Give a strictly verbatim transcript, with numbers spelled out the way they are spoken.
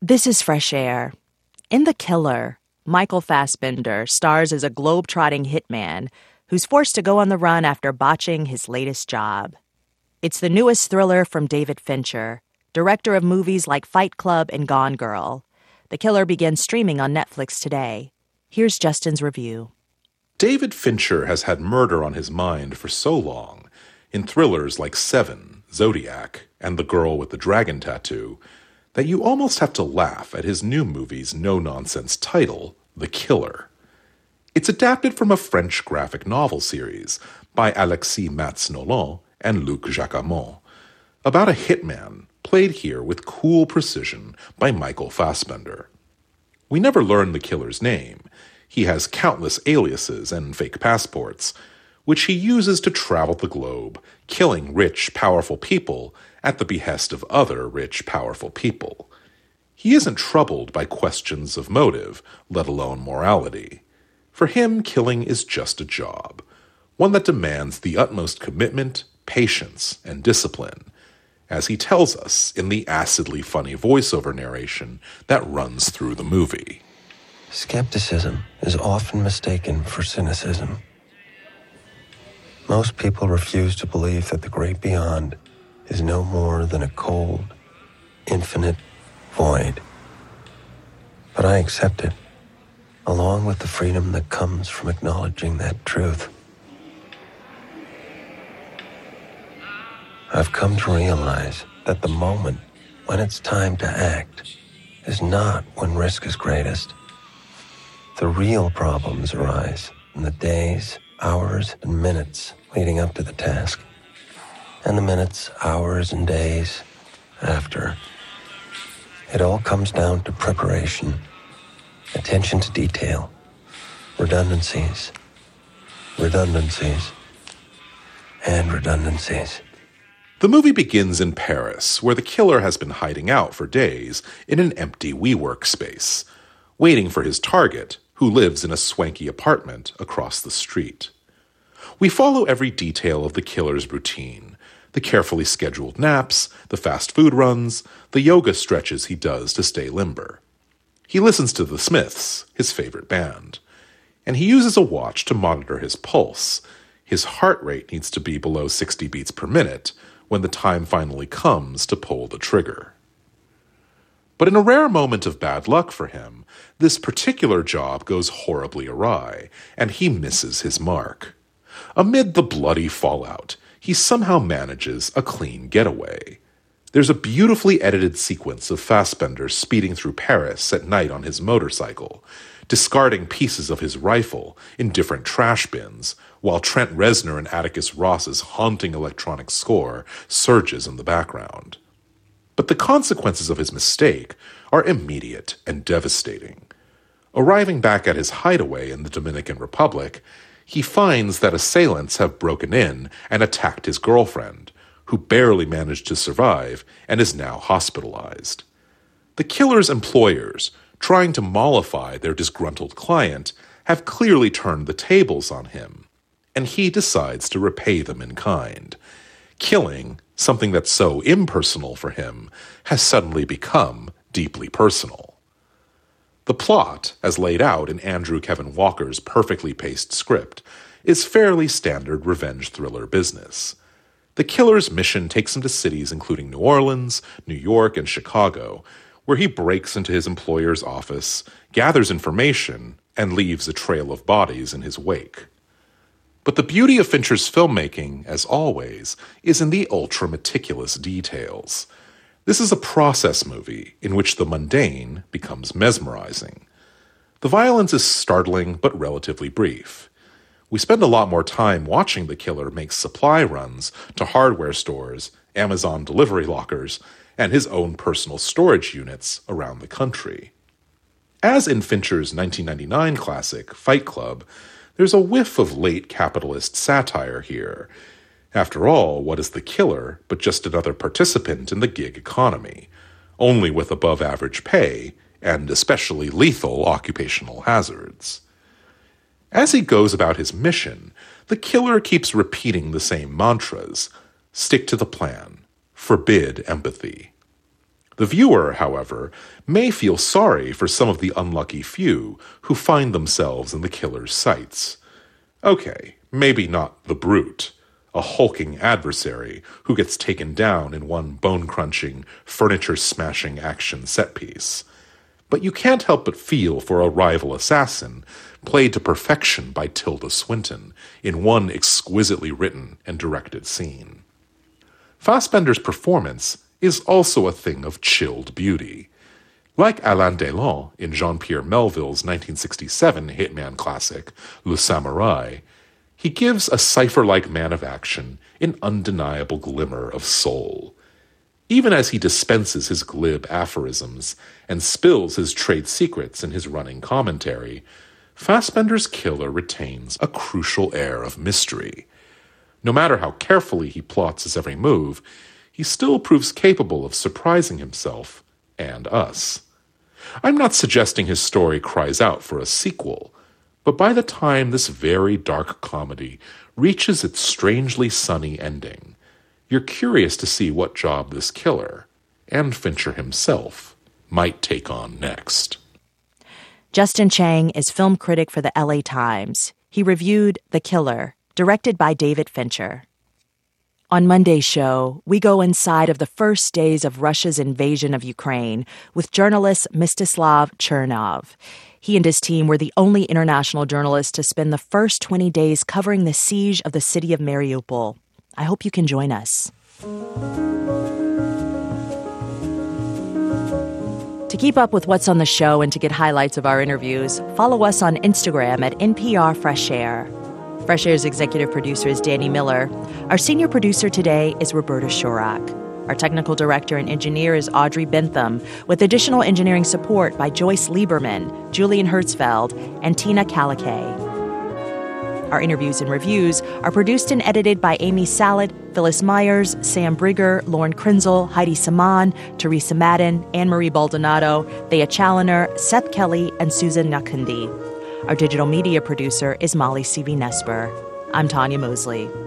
This is Fresh Air. In The Killer, Michael Fassbender stars as a globe-trotting hitman who's forced to go on the run after botching his latest job. It's the newest thriller from David Fincher, director of movies like Fight Club and Gone Girl. The Killer begins streaming on Netflix today. Here's Justin's review. David Fincher has had murder on his mind for so long, in thrillers like Seven, Zodiac, and The Girl with the Dragon Tattoo, that you almost have to laugh at his new movie's no-nonsense title, The Killer. It's adapted from a French graphic novel series by Alexis Matz-Nolan and Luc Jacamon, about a hitman played here with cool precision by Michael Fassbender. We never learn the killer's name. He has countless aliases and fake passports, which he uses to travel the globe, killing rich, powerful people at the behest of other rich, powerful people. He isn't troubled by questions of motive, let alone morality. For him, killing is just a job, one that demands the utmost commitment, patience, and discipline, as he tells us in the acidly funny voiceover narration that runs through the movie. Skepticism is often mistaken for cynicism. Most people refuse to believe that the great beyond is no more than a cold, infinite void. But I accept it, along with the freedom that comes from acknowledging that truth. I've come to realize that the moment when it's time to act is not when risk is greatest. The real problems arise in the days, hours, and minutes leading up to the task, and the minutes, hours, and days after. It all comes down to preparation, attention to detail, redundancies, redundancies, and redundancies. The movie begins in Paris, where the killer has been hiding out for days in an empty WeWork space, waiting for his target, who lives in a swanky apartment across the street. We follow every detail of the killer's routine, the carefully scheduled naps, the fast food runs, the yoga stretches he does to stay limber. He listens to The Smiths, his favorite band, and he uses a watch to monitor his pulse. His heart rate needs to be below sixty beats per minute when the time finally comes to pull the trigger. But in a rare moment of bad luck for him, this particular job goes horribly awry, and he misses his mark. Amid the bloody fallout, he somehow manages a clean getaway. There's a beautifully edited sequence of Fassbender speeding through Paris at night on his motorcycle, discarding pieces of his rifle in different trash bins, while Trent Reznor and Atticus Ross's haunting electronic score surges in the background. But the consequences of his mistake are immediate and devastating. Arriving back at his hideaway in the Dominican Republic, he finds that assailants have broken in and attacked his girlfriend, who barely managed to survive and is now hospitalized. The killer's employers, trying to mollify their disgruntled client, have clearly turned the tables on him, and he decides to repay them in kind. Killing, something that's so impersonal for him, has suddenly become deeply personal. The plot, as laid out in Andrew Kevin Walker's perfectly paced script, is fairly standard revenge thriller business. The killer's mission takes him to cities including New Orleans, New York, and Chicago, where he breaks into his employer's office, gathers information, and leaves a trail of bodies in his wake. But the beauty of Fincher's filmmaking, as always, is in the ultra-meticulous details. This is a process movie in which the mundane becomes mesmerizing. The violence is startling but relatively brief. We spend a lot more time watching the killer make supply runs to hardware stores, Amazon delivery lockers, and his own personal storage units around the country. As in Fincher's nineteen ninety-nine classic, Fight Club, there's a whiff of late capitalist satire here. After all, what is the killer but just another participant in the gig economy, only with above-average pay and especially lethal occupational hazards? As he goes about his mission, the killer keeps repeating the same mantras: stick to the plan, forbid empathy. The viewer, however, may feel sorry for some of the unlucky few who find themselves in the killer's sights. Okay, maybe not the brute, a hulking adversary who gets taken down in one bone-crunching, furniture-smashing action set-piece. But you can't help but feel for a rival assassin, played to perfection by Tilda Swinton, in one exquisitely written and directed scene. Fassbender's performance is also a thing of chilled beauty. Like Alain Delon in Jean-Pierre Melville's nineteen sixty-seven hitman classic, Le Samouraï, he gives a cipher-like man of action an undeniable glimmer of soul. Even as he dispenses his glib aphorisms and spills his trade secrets in his running commentary, Fassbender's killer retains a crucial air of mystery. No matter how carefully he plots his every move, he still proves capable of surprising himself and us. I'm not suggesting his story cries out for a sequel, but by the time this very dark comedy reaches its strangely sunny ending, you're curious to see what job this killer, and Fincher himself, might take on next. Justin Chang is film critic for the L A Times. He reviewed The Killer, directed by David Fincher. On Monday's show, we go inside of the first days of Russia's invasion of Ukraine with journalist Mstislav Chernov. He and his team were the only international journalists to spend the first twenty days covering the siege of the city of Mariupol. I hope you can join us. To keep up with what's on the show and to get highlights of our interviews, follow us on Instagram at N P R Fresh Air. Fresh Air's executive producer is Danny Miller. Our senior producer today is Roberta Shorak. Our technical director and engineer is Audrey Bentham, with additional engineering support by Joyce Lieberman, Julian Hertzfeld, and Tina Calikay. Our interviews and reviews are produced and edited by Amy Salet, Phyllis Myers, Sam Brigger, Lauren Krenzel, Heidi Saman, Teresa Madden, Anne-Marie Baldonado, Thea Challoner, Seth Kelly, and Susan Nakundi. Our digital media producer is Molly C V Nesper. I'm Tanya Mosley.